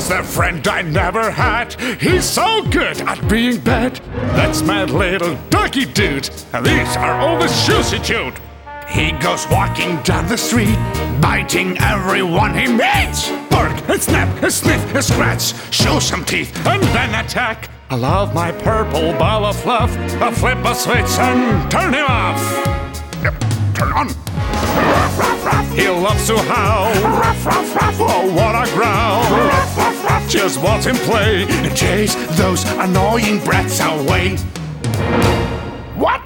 the friend I never had. He's so good at being bad. That's my little doggy dude, and these are all the shoes he chewed. He goes walking down the street, biting everyone he meets. Bark and snap and sniff and scratch, show some teeth and then attack. I love my purple ball of fluff. I flip a switch and turn him off. Yep, turn on. He loves to howl. Oh, what a growl. Just watch him play and chase those annoying brats away. What?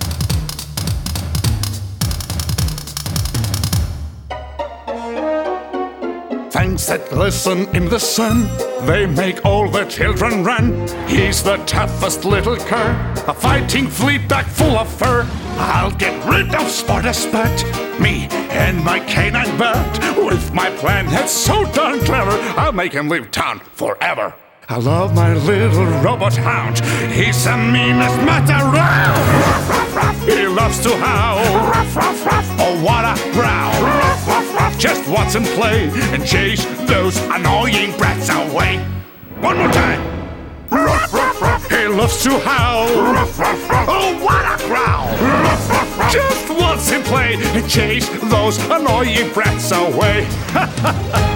Things that glisten in the sun, they make all the children run. He's the toughest little cur, a fighting fleetback full of fur. I'll get rid of Spartus Butt, me and my canine butt. With my plan that's so darn clever, I'll make him leave town forever. I love my little robot hound, he's the meanest mutt around. He loves to howl, oh what a growl. Just watch him play and chase those annoying brats away. One more time. He loves to howl, oh what a growl. Just watch him play and chase those annoying brats away.